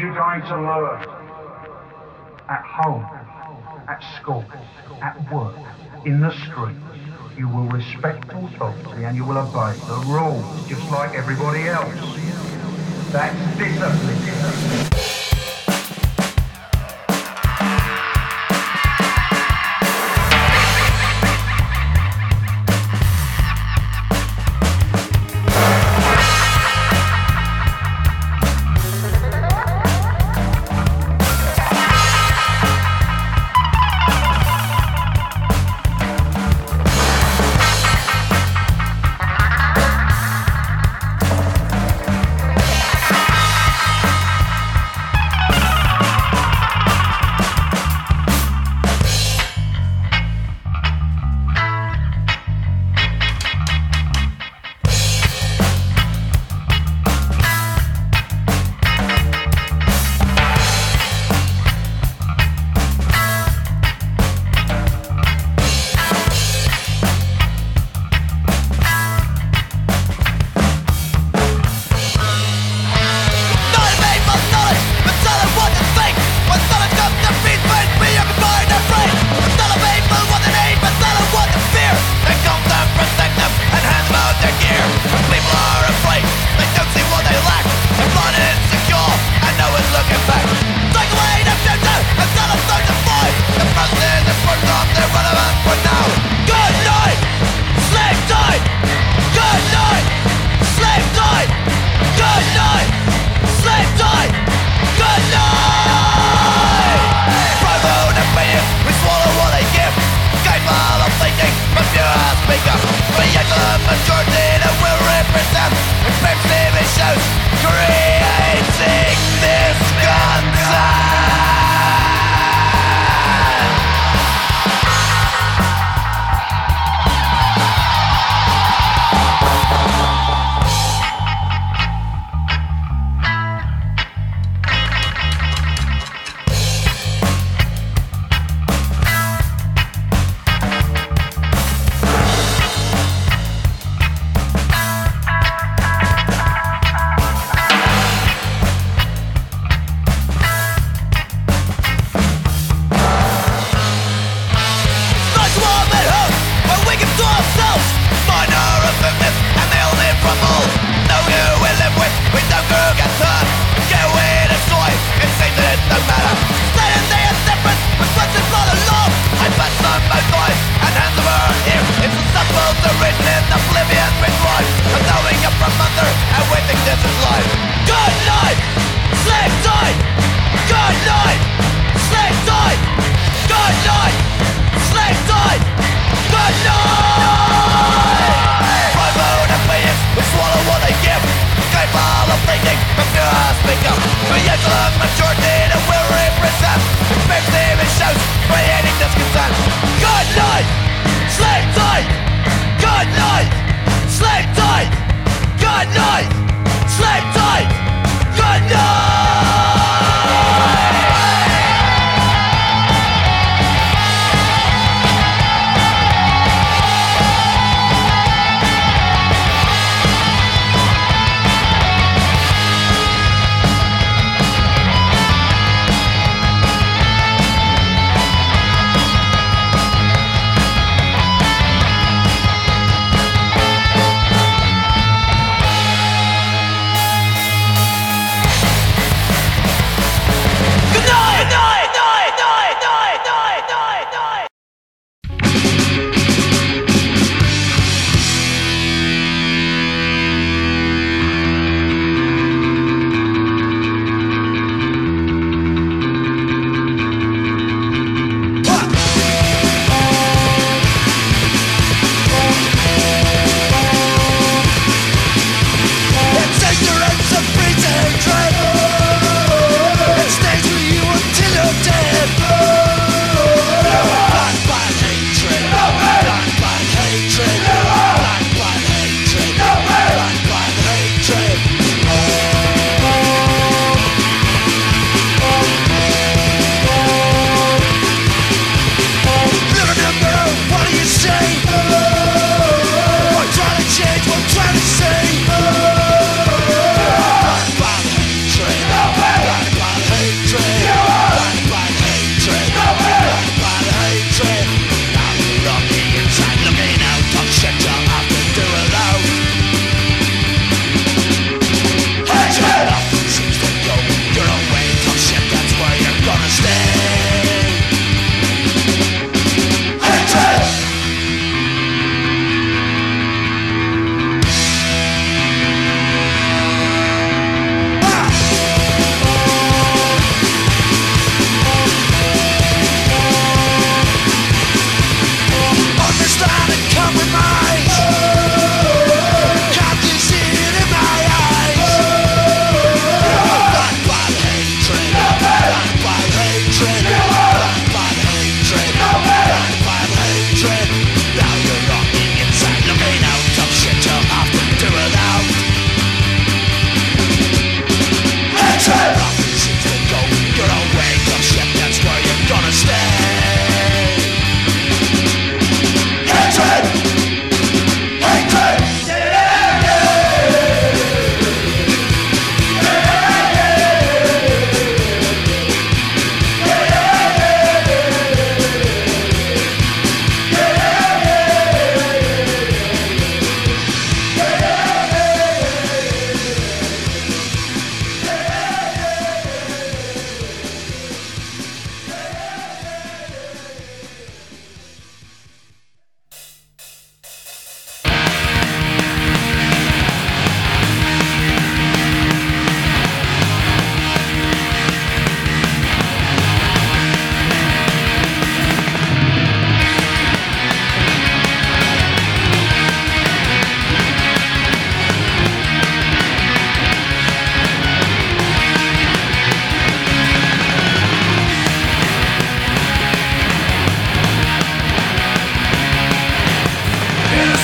you're going to learn at home, at school, at work, in the street. You will respect authority and you will obey the rules just like everybody else. That's discipline.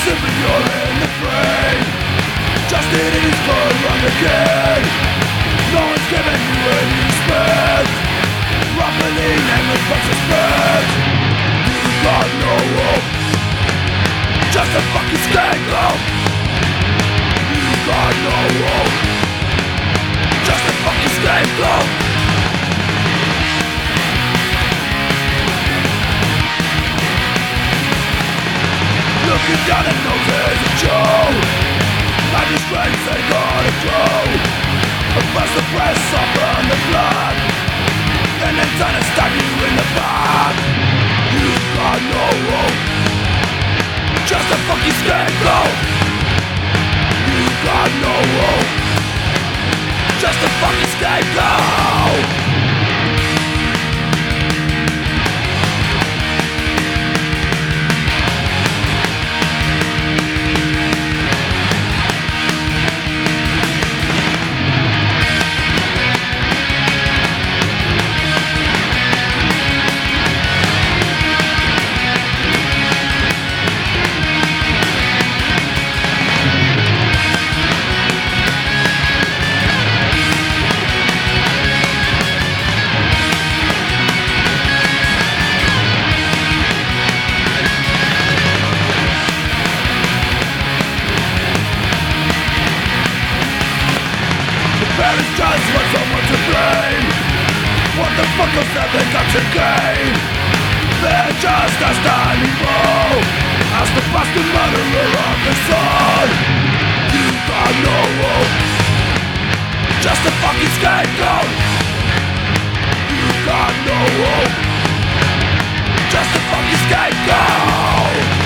Simply you're in the frame. Just it is for run again. No one's giving you any respect. Properly nameless but suspect. You got no hope. Just a fucking scapegoat. You got no hope. Just a fucking scapegoat. Looking down at noses of Joe. Magistrates they gotta go. First the press up on the blood, and then trying to stab you in the back. You got no hope. Just a fucking scapegoat. You got no hope. Just a fucking scapegoat. Parents just want someone to blame. What the fuck else have they got to gain? They're just as animal as the bastard murderer of the son. You got no hope. Just a fucking scapegoat. You got no hope. Just a fucking scapegoat.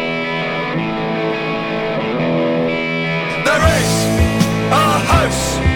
There is a house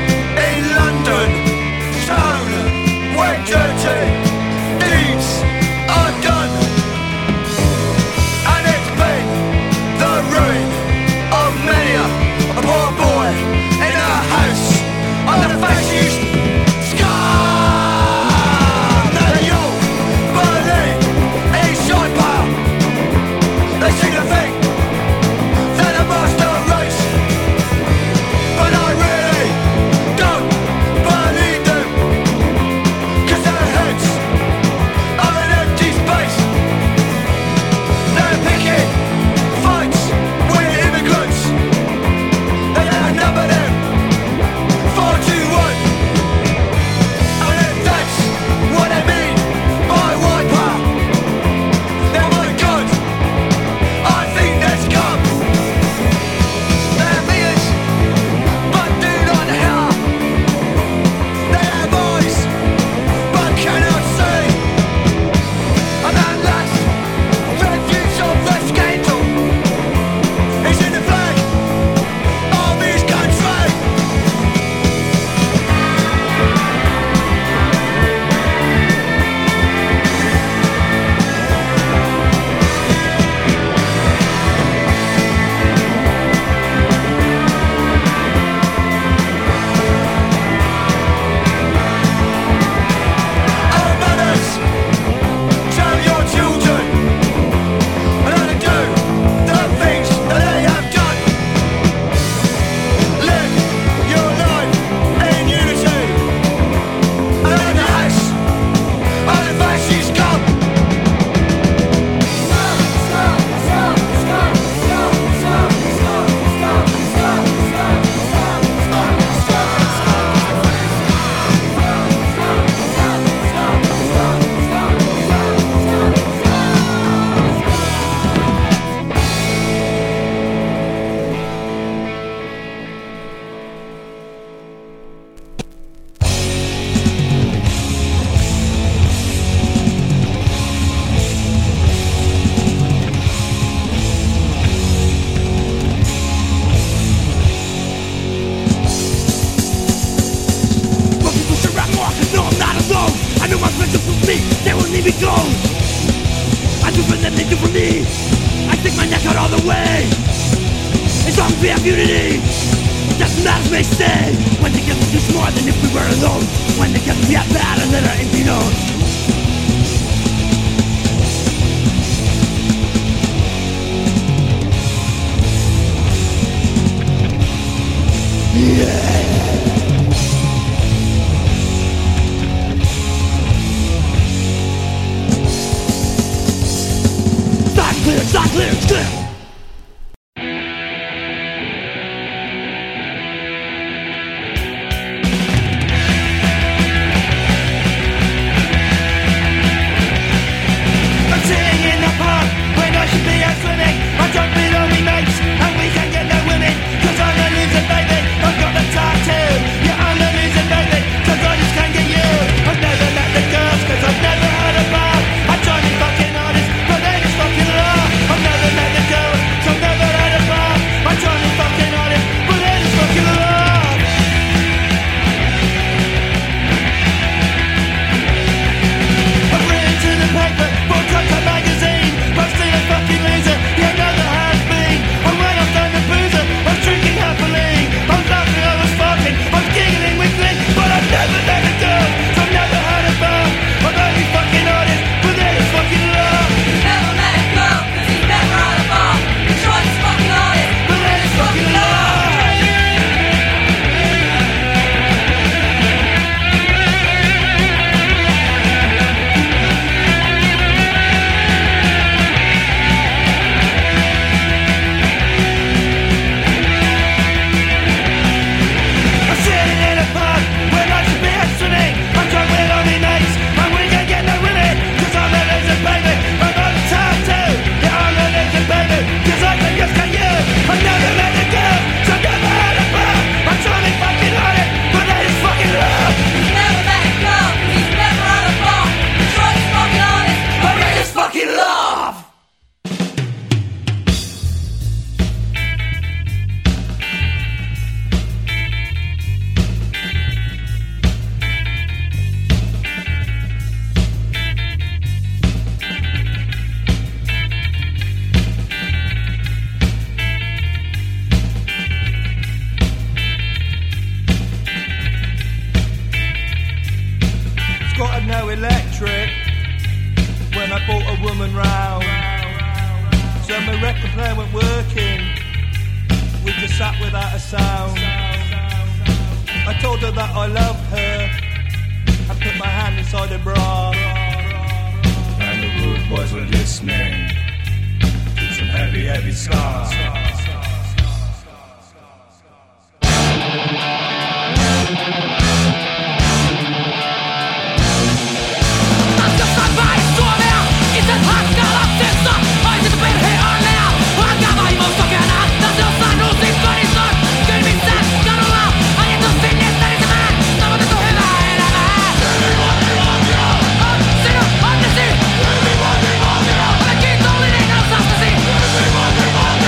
way. As long as we have unity, doesn't matter as may say. When together we do more than if we were alone. When together we have bad and let our end be known. It's not clear, it's clear. I'm sitting in the park when I should be out swimming. I don't belong with mates and we can get no women. Cause I'm a loser, baby. I've got the tattoo. Yeah, I'm a loser, baby. Cause I just can't get you. I've never met the girls cause I've never had a bar. I try me fucking hardest, but they just fucking laugh. I've never met the girls, so I've never had a bar. I try me fucking hardest, but they just fucking laugh. I've written to the paper, bought a magazine, but still a fucking loser. Yeah, never has been. And when I've done the boozer, I was drinking happily. I was laughing, I was farting, I was giggling with glee. But I've never met a girl, so I've never had a bar. I'm only fucking honest, but they just fucking laugh. Never met a girl, cause he's never had a bar. Try his fucking hardest, But they just fucking laugh. I'm sitting in a pub when I should be out swimming. I'm drunk with all my mates and we can get no women. Cause I'm a loser, baby. I'm on a tattoo. Yeah, I'm a loser, baby. Cause I can just get you. I've never met a girl, so I've never had a bar. I'm trying to fucking hide it, but they just fucking laugh. never met a girl, cause he's never had a bar. Try his fucking hardest, But they just fucking laugh. It's got no electric when I brought a woman round. So my record player went working. We just sat without a sound. I told her that I love her. I put my hand inside her bra. And the rude boys were listening to some heavy, heavy scars.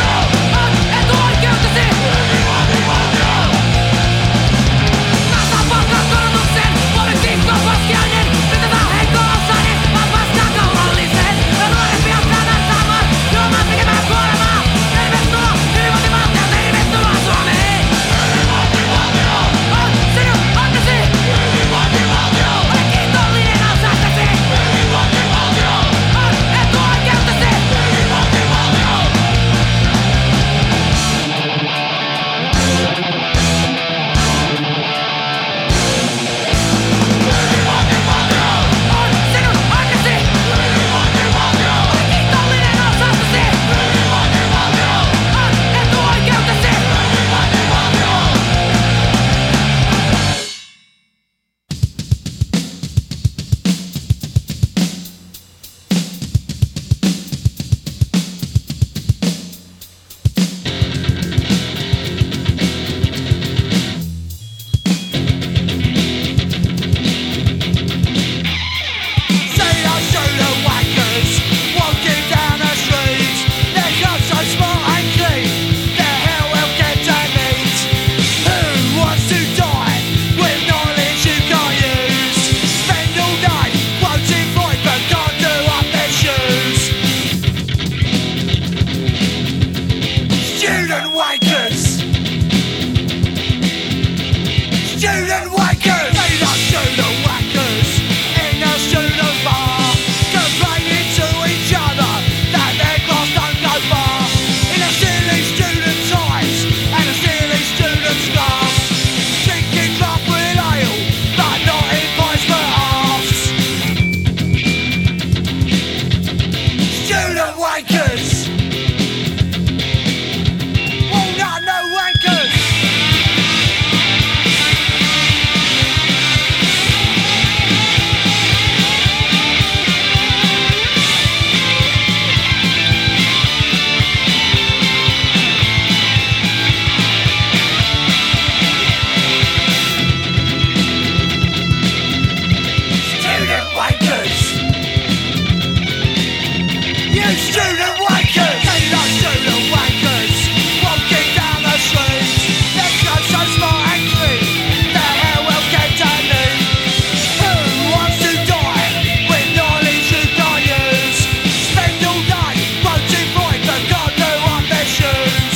Nasa wankers! They are student wankers in the student bar, complaining to each other that their class don't go far, in a silly student ties and a silly student scarf, drinking club with ale but not in pies for halves. Student wankers! Oh no, no wankers! Student wankers! You student wankers! They are student wankers, walking down the street. Their clothes so smart and clean, their hair well kept and neat. Who wants to die with knowledge you can't use? Spend all day voting void but can't do up their shoes.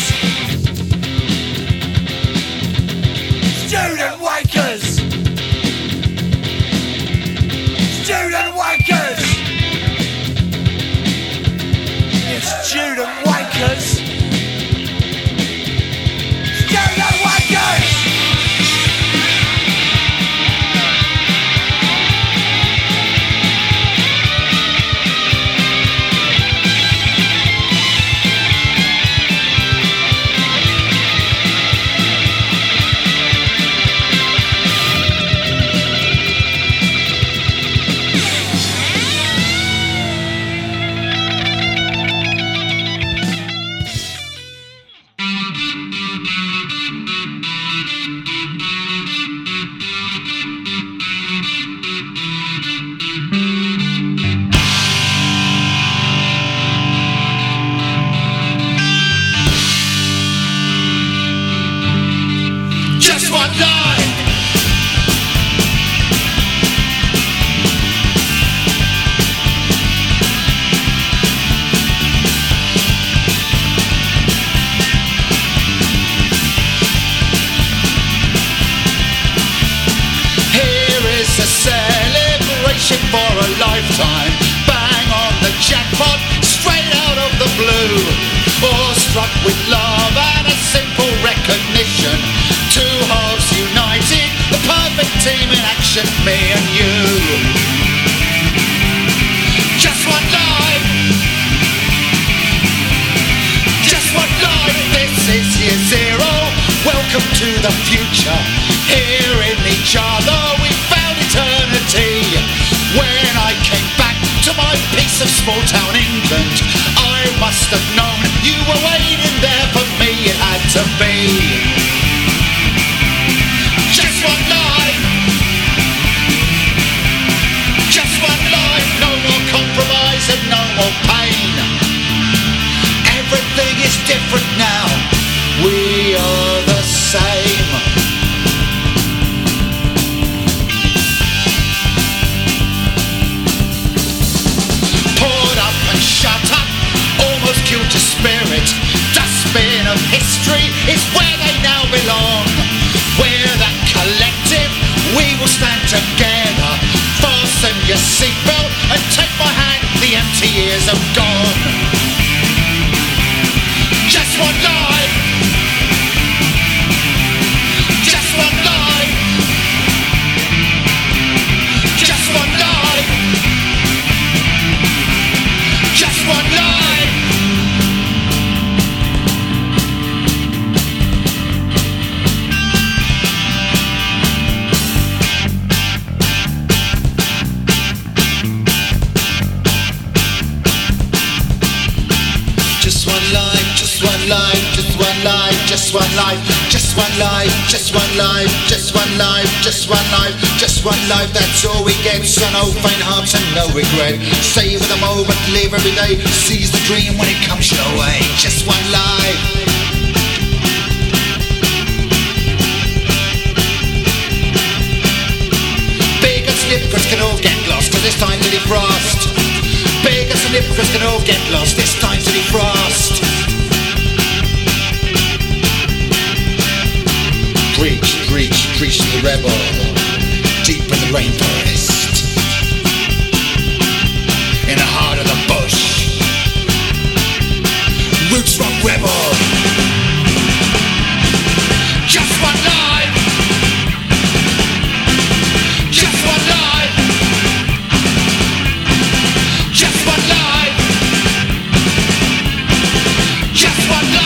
Student wankers! Student wankers! It's student wankers! Student wankers! Just one line. Here is a celebration for a lifetime. Bang on the jackpot, straight out of the blue. Awestruck with love and a simple recognition. Two halves united, the perfect team in action, me and you. Just one life. Just one life, this is year zero. Welcome to the future. Here in each other we found eternity. When I came back to my piece of small town England, I must have known you were waiting there for me. It had to be. Just one life. Just one life. No more compromise and no more pain. Everything is different now. We are the same. Poured up and shut up, almost killed your spirit. Dustbin of history is where they now belong. We're that collective, we will stand together. Fasten your seatbelt and take my hand, the empty years have gone. Just one life. Just one life. Just one life. Just one life. Just one life, just one life, just one life, just one life, just one life, just one life, just one life, just one life, just one life, that's all we get. So no faint hearts and no regret. Savor the moment, live every day, seize the dream when it comes your way. Just one life. Big and snippets can all get lost, cause it's time to defrost. Big and snippets can all get lost, it's time to defrost. Preach, preach, preach. Recreational rebel, deep in the rainforest, in the heart of the bush. Roots rock rebel, just one life, just one life, just one life, just one life.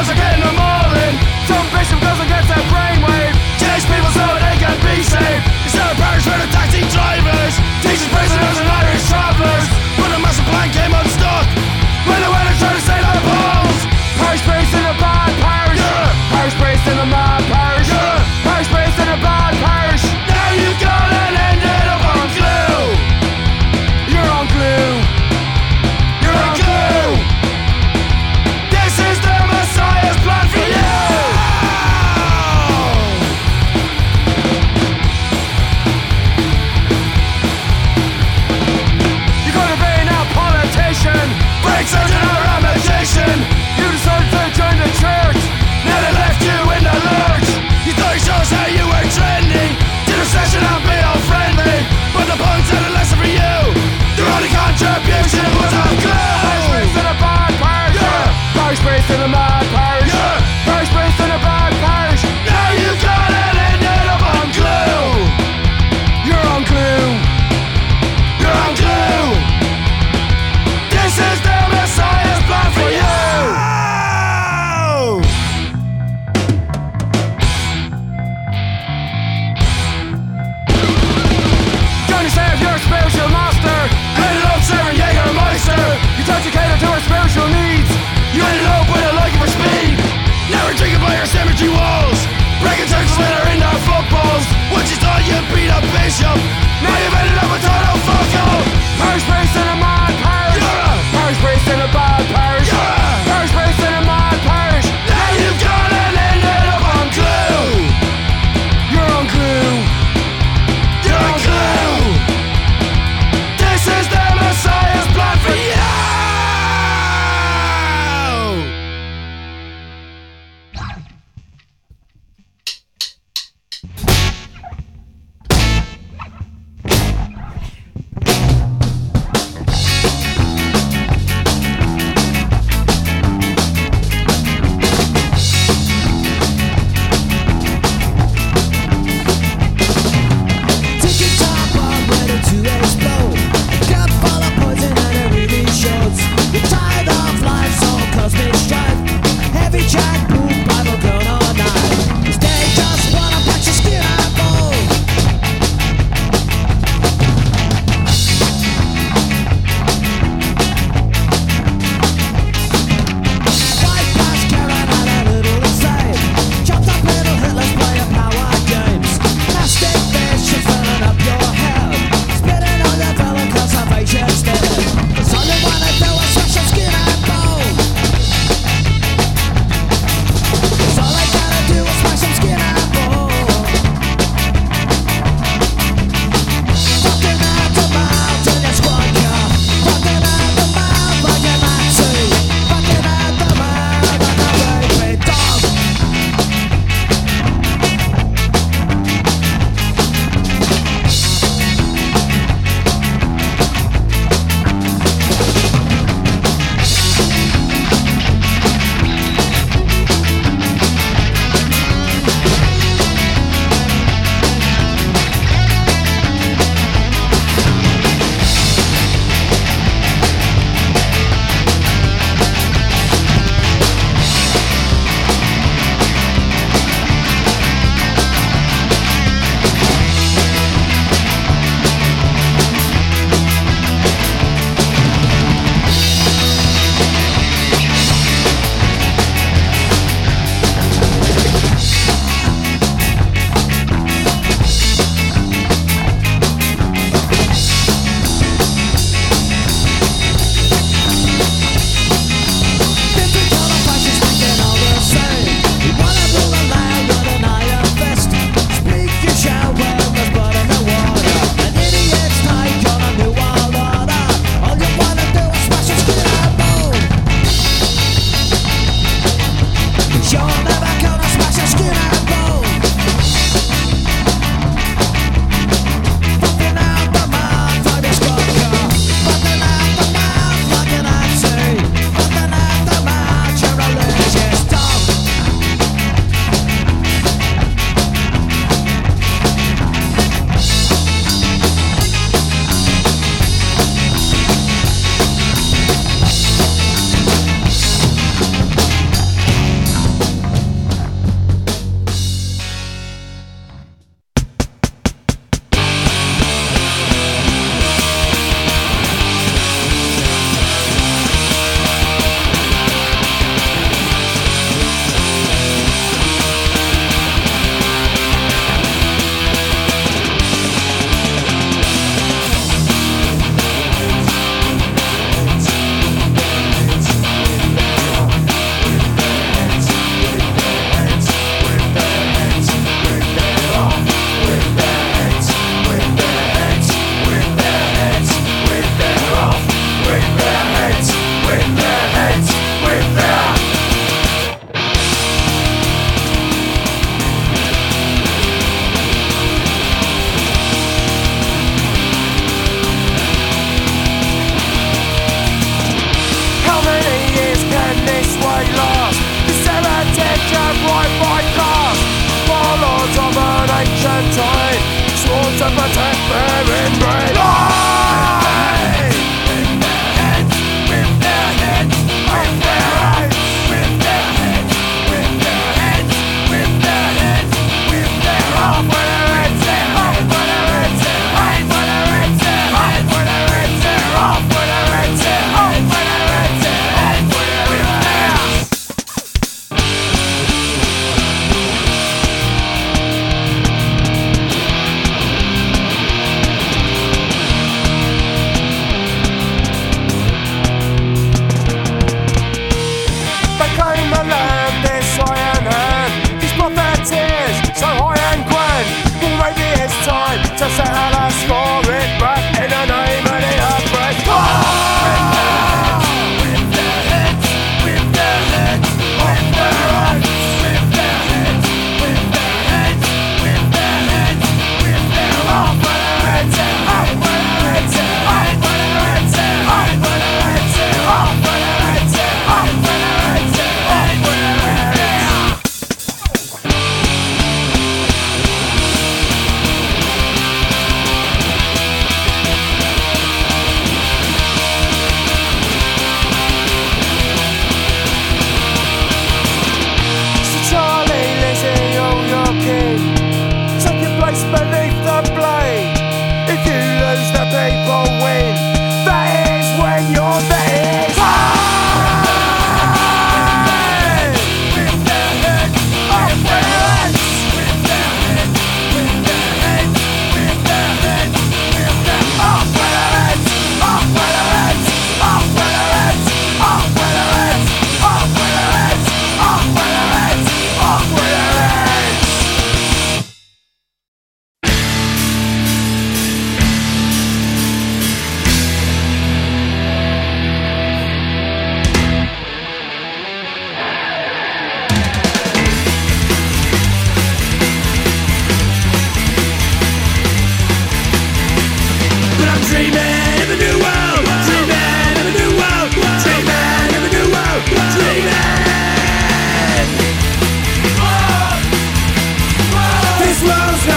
cause I get in the morning. Some bishop goes and gets their brainwave. Chase people so they can be saved. Instead of parish for the taxi drivers, teachers, prisoners and Irish travellers. But a massive plan came unstuck when the weather tried to save our balls. Parish priest in a bad parish. Parish priest in a mad parish. Parish priest in a bad parish. Now you've got and ended up on glue. You're on glue. You're on glue. This is the Messiah's plan.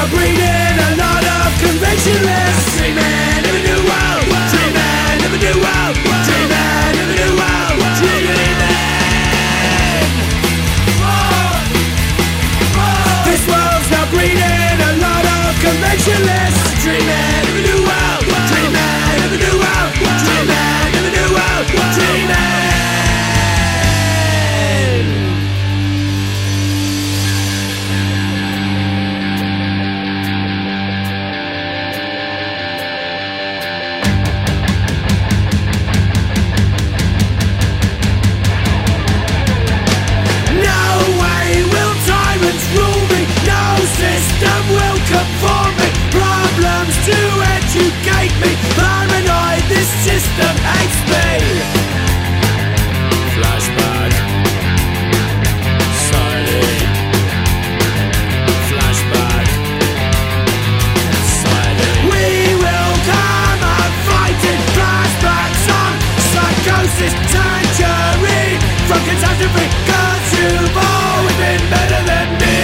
now breeding a lot of conventionalists. Dreaming of a new world, dreaming of a new world, dreaming of a new world, dreaming. This world's now breeding a lot of conventionalists. Dreaming of a new world, dreaming of a new world, dreaming of a new world, dreaming. System will conform me, problems to educate me, paranoid, this system hates me. Flashback, silent. Flashback, silent. We will come out fighting, flashbacks on psychosis, tangerine, from catastrophe, 'cause you've always been better than me.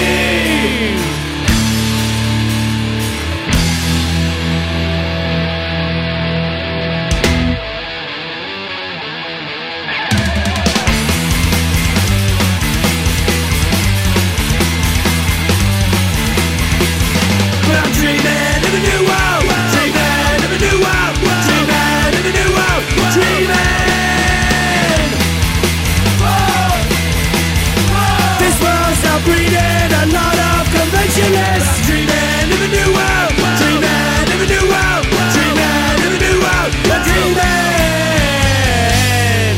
Dreaming of a new world, dreaming of a new world, dreaming of a new world, dreaming. This world's now breeding a lot of conventionalists. Dreaming of a new world, dreaming of a new world, dreaming of a new world, dreaming.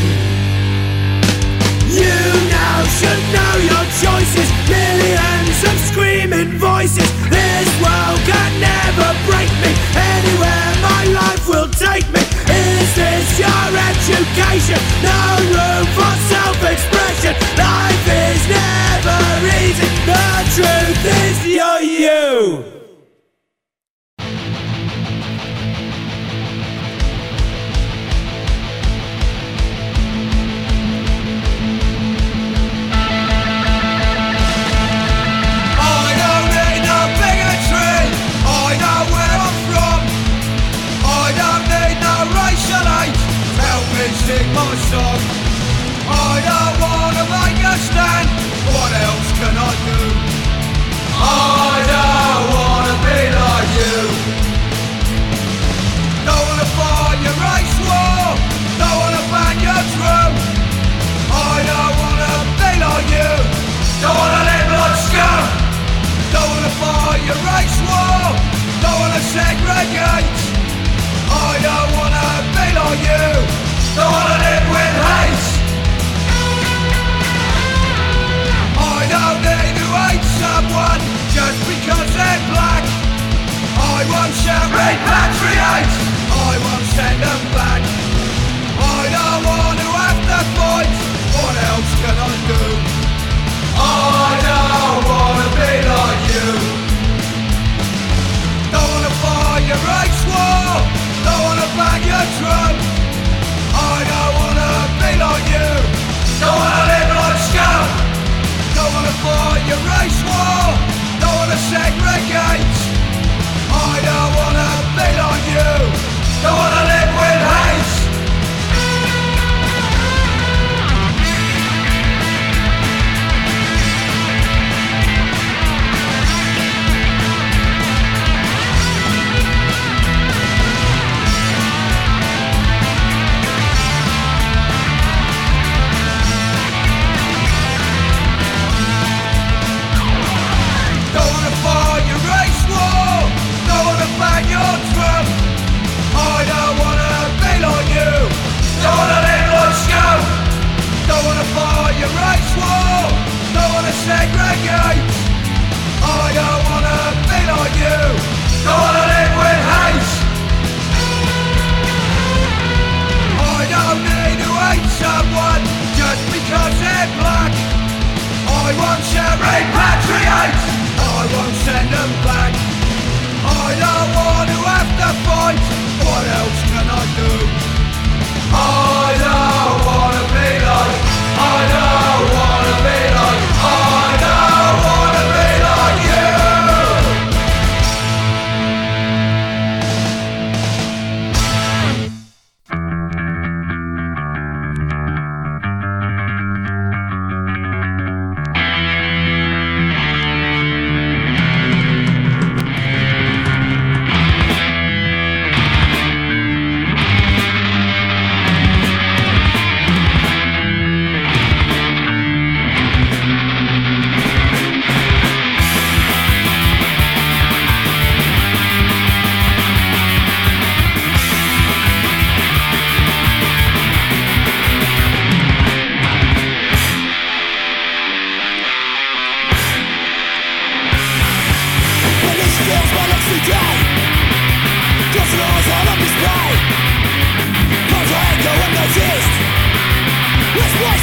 You now should know your choices, millions of screaming voices. This world can never break me, anywhere my life will take me. Is this your education? No room for self-expression. Life is never easy, the truth is you're you. Sing my song. I don't wanna make a stand. What else can I do? I don't wanna be like you. Don't wanna fight your race war. Don't wanna bang your drum. I don't wanna be like you. Don't wanna live like scum. Don't wanna fight your race war. Don't wanna segregate. I don't wanna be like you. Don't wanna live with hate. I don't need to hate someone just because they're black. I won't shout repatriate. I won't send them back. I don't want to have to fight. What else can I do? I don't wanna be like you. Don't wanna fight your race war. Don't wanna bang your drum. I don't wanna be like you. Don't wanna live like scum. Don't wanna fight your race war. Don't wanna segregate. I don't wanna be like you. Don't wanna live with hate. Segregate. I don't wanna be like you. Don't wanna live with hate. I don't need to hate someone just because they're black. I won't shout repatriate. I won't send them back. I don't want to have to fight. What else can I do? I don't wanna be like. I don't wanna be like. I don't wanna be like you.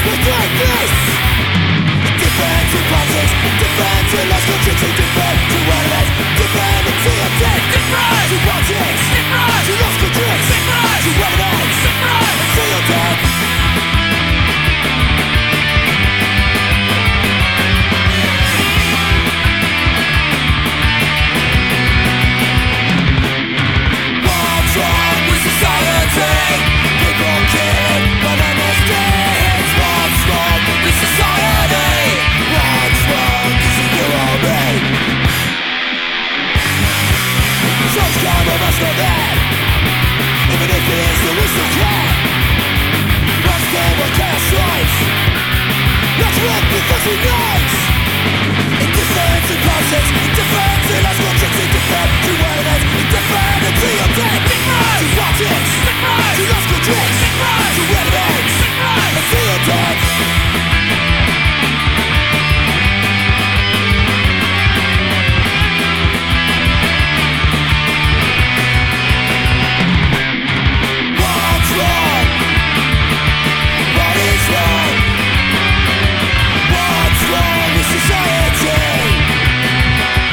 What's wrong with society?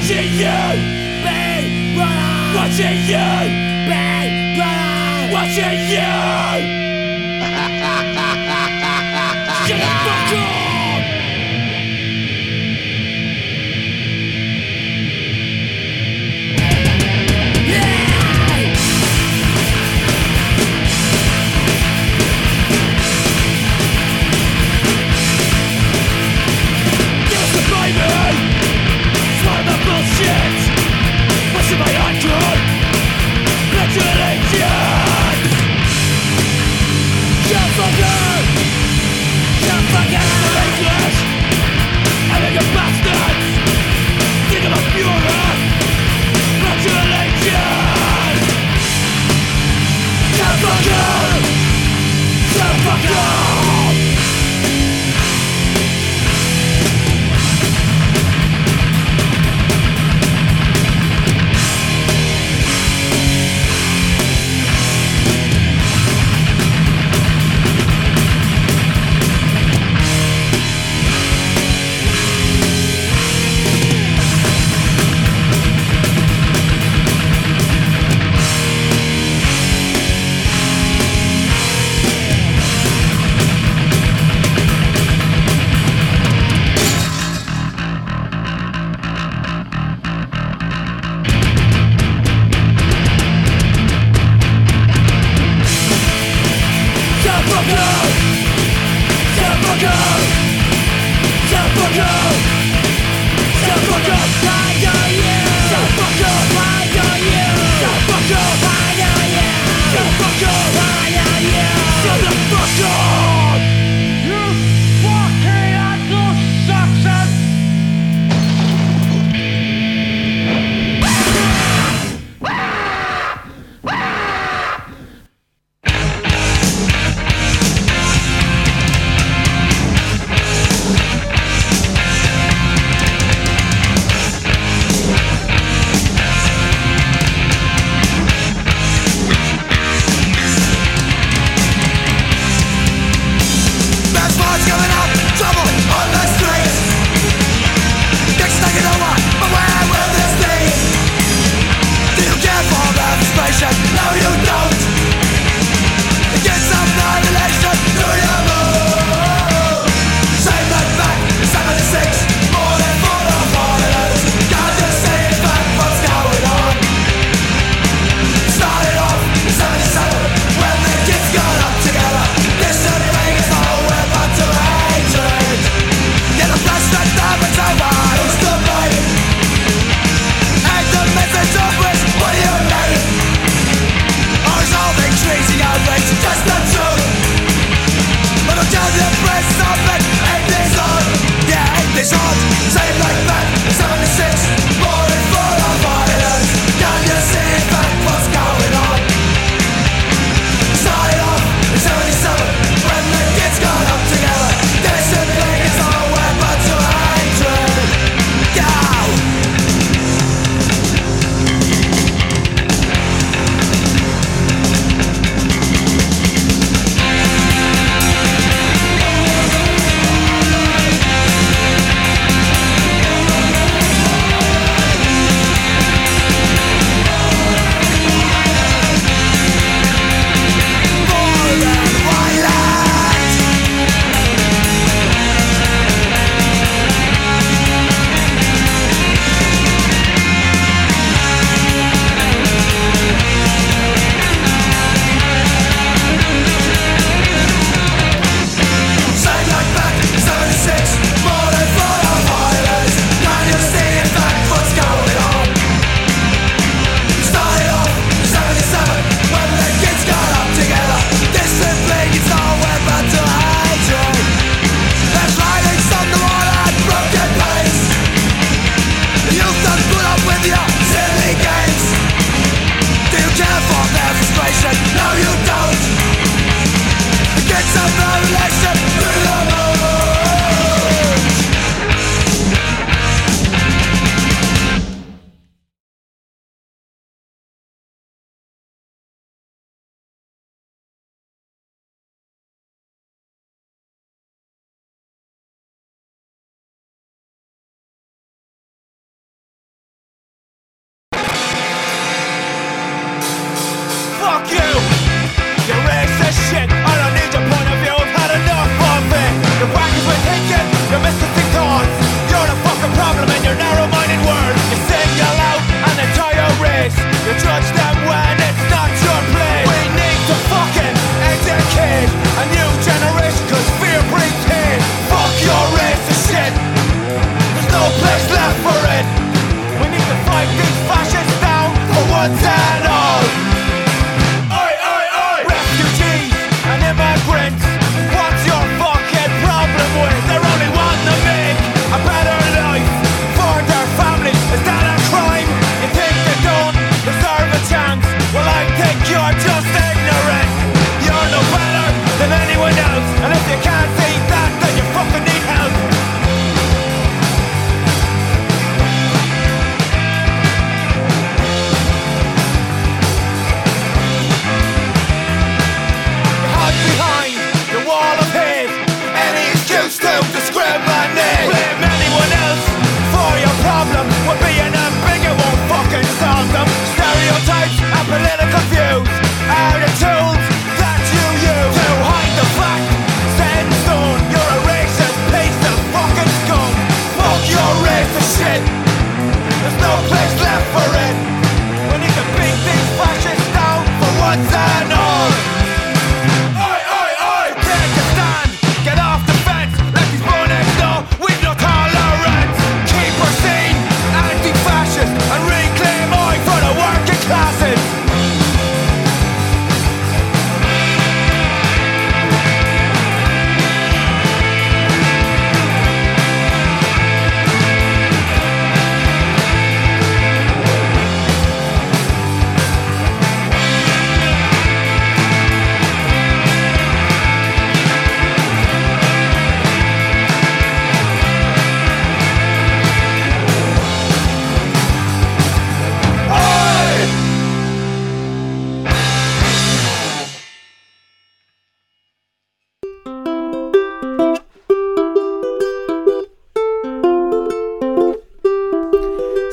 Watching you be brought on. Watching you be brought on. Watching you. Shut the fuck up.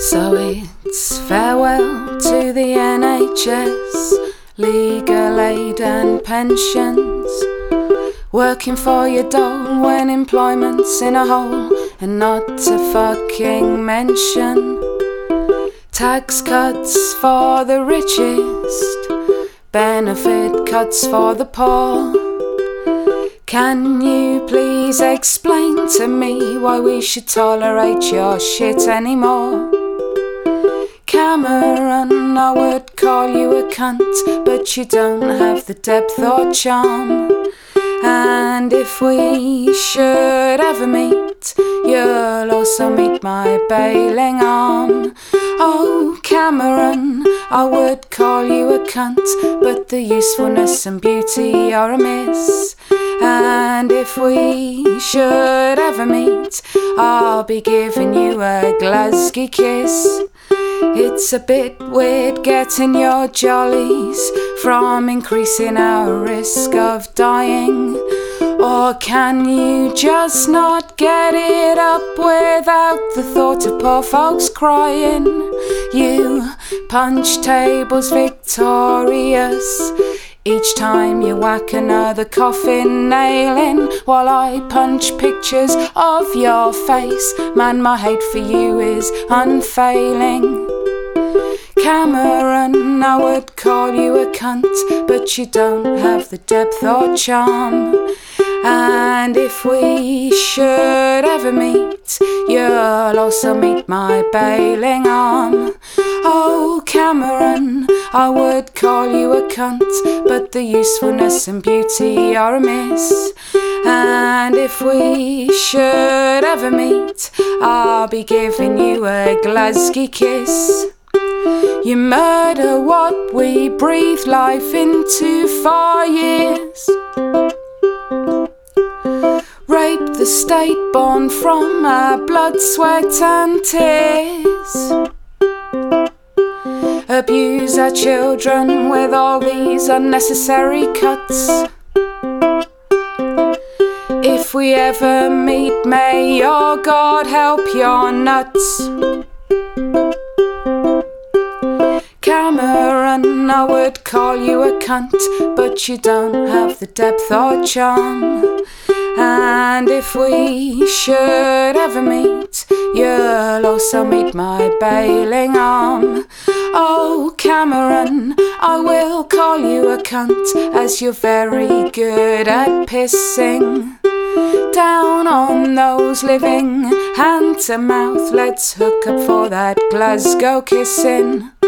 So it's farewell to the NHS, legal aid and pensions, working for your dole when employment's in a hole and not to fucking mention tax cuts for the richest, benefit cuts for the poor. Can you please explain to me why we should tolerate your shit anymore? Cameron, I would call you a cunt, but you don't have the depth or charm. And if we should ever meet, you'll also meet my bailing arm. Oh, Cameron, I would call you a cunt, but the usefulness and beauty are amiss. And if we should ever meet, I'll be giving you a Glasgow kiss. It's a bit weird getting your jollies from increasing our risk of dying. Or can you just not get it up without the thought of poor folks crying? You punch tables victorious each time you whack another coffin nail in, while I punch pictures of your face. Man, my hate for you is unfailing. Cameron, I would call you a cunt, but you don't have the depth or charm. And if we should ever meet, you'll also meet my bailing arm. Oh, Cameron, I would call you a cunt, but the usefulness and beauty are amiss. And if we should ever meet, I'll be giving you a Glasgow kiss. You murder what we breathe life into for years. Rape the state born from our blood, sweat and tears. Abuse our children with all these unnecessary cuts. If we ever meet, may your God help your nuts. Cameron, I would call you a cunt, but you don't have the depth or charm. And if we should ever meet, you'll also meet my bailing arm. Oh, Cameron, I will call you a cunt, as you're very good at pissing down on those living, hand to mouth. Let's hook up for that Glasgow kissing.